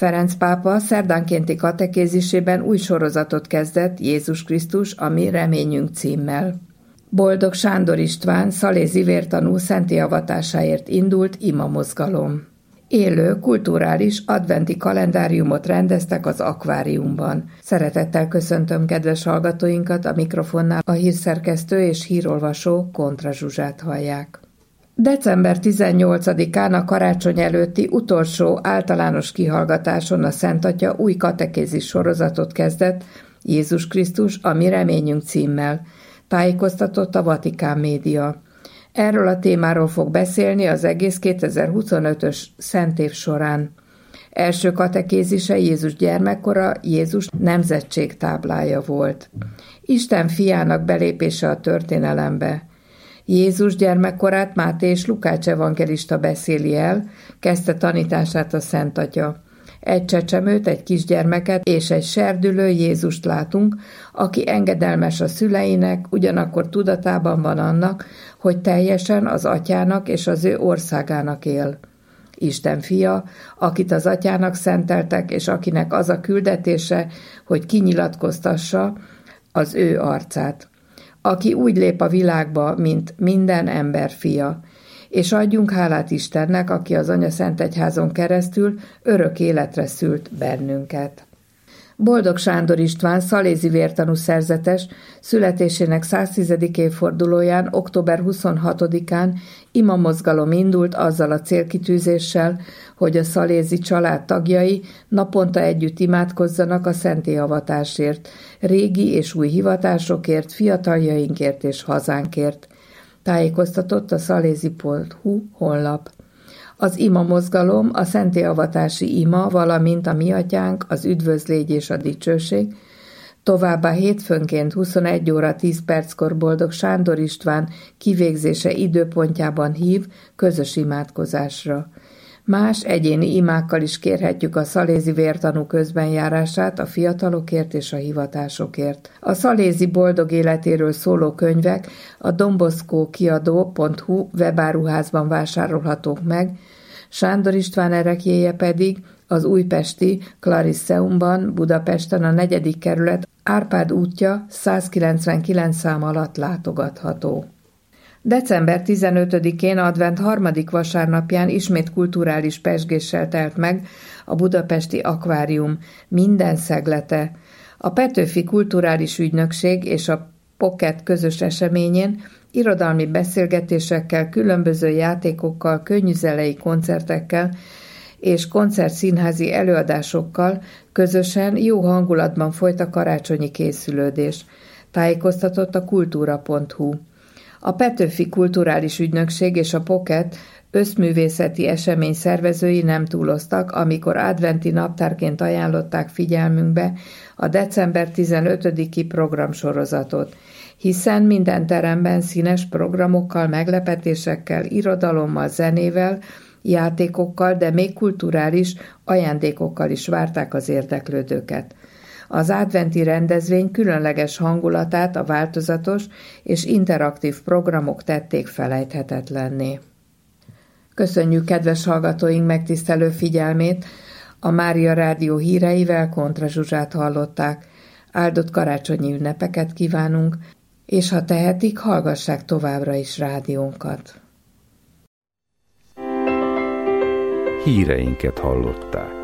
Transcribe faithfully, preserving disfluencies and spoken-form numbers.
Ferenc pápa szerdánkénti katekézisében új sorozatot kezdett, Jézus Krisztus, a mi reményünk címmel. Boldog Sándor István szalézi vértanú szenti avatásáért indult imamozgalom. Élő, kulturális, adventi kalendáriumot rendeztek az akváriumban. Szeretettel köszöntöm kedves hallgatóinkat, a mikrofonnál a hírszerkesztő és hírolvasó Kontra Zsuzsát hallják. december tizennyolcadikán a karácsony előtti utolsó általános kihallgatáson a Szent Atya új katekézis sorozatot kezdett, Jézus Krisztus, a mi reményünk címmel, tájékoztatott a Vatikán média. Erről a témáról fog beszélni az egész kétezer-huszonötös szentév során. Első katekézise Jézus gyermekkora, Jézus nemzetségtáblája volt. Isten fiának belépése a történelembe. Jézus gyermekkorát Máté és Lukács evangelista beszéli el, kezdte tanítását a Szent Atya. Egy csecsemőt, egy kisgyermeket és egy serdülő Jézust látunk, aki engedelmes a szüleinek, ugyanakkor tudatában van annak, hogy teljesen az atyának és az ő országának él. Isten fia, akit az atyának szenteltek, és akinek az a küldetése, hogy kinyilatkoztassa az ő arcát. Aki úgy lép a világba, mint minden ember fia, és adjunk hálát Istennek, aki az Anyaszentegyházon keresztül örök életre szült bennünket. Boldog Sándor István szalézi vértanú szerzetes születésének száztízedik évfordulóján, október huszonhatodikán imamozgalom indult azzal a célkitűzéssel, hogy a szalézi család tagjai naponta együtt imádkozzanak a szentélyhavatásért, régi és új hivatásokért, fiataljainkért és hazánkért. Tájékoztatott a szalézi pont hu honlap. Az ima mozgalom, a szentélyavatási ima, valamint a mi atyánk, az üdvözlégy és a dicsőség, továbbá hétfőnként huszonegy óra tíz perckor Boldog Sándor István kivégzése időpontjában hív közös imádkozásra. Más egyéni imákkal is kérhetjük a szalézi vértanú közbenjárását a fiatalokért és a hivatásokért. A szalézi boldog életéről szóló könyvek a domboszkókiadó pont hu webáruházban vásárolhatók meg, Sándor István ereklyéje pedig az újpesti Clarisseumban, Budapesten a negyedik kerület Árpád útja százkilencvenkilenc szám alatt látogatható. december tizenötödikén advent harmadik vasárnapján ismét kulturális pezsgéssel telt meg a budapesti akvárium minden szeglete. A Petőfi Kulturális Ügynökség és a Pocket közös eseményén irodalmi beszélgetésekkel, különböző játékokkal, könnyűzenei koncertekkel és koncertszínházi előadásokkal közösen jó hangulatban folyt a karácsonyi készülődés, tájékoztatott a kultúra pont hu. A Petőfi Kulturális Ügynökség és a Pocket összművészeti esemény szervezői nem túloztak, amikor adventi naptárként ajánlották figyelmünkbe a december tizenötödiki programsorozatot, hiszen minden teremben színes programokkal, meglepetésekkel, irodalommal, zenével, játékokkal, de még kulturális ajándékokkal is várták az érdeklődőket. Az adventi rendezvény különleges hangulatát a változatos és interaktív programok tették felejthetetlenné. Köszönjük kedves hallgatóink megtisztelő figyelmét, a Mária Rádió híreivel Kontra Zsuzsát hallották. Áldott karácsonyi ünnepeket kívánunk, és ha tehetik, hallgassák továbbra is rádiónkat. Híreinket hallották.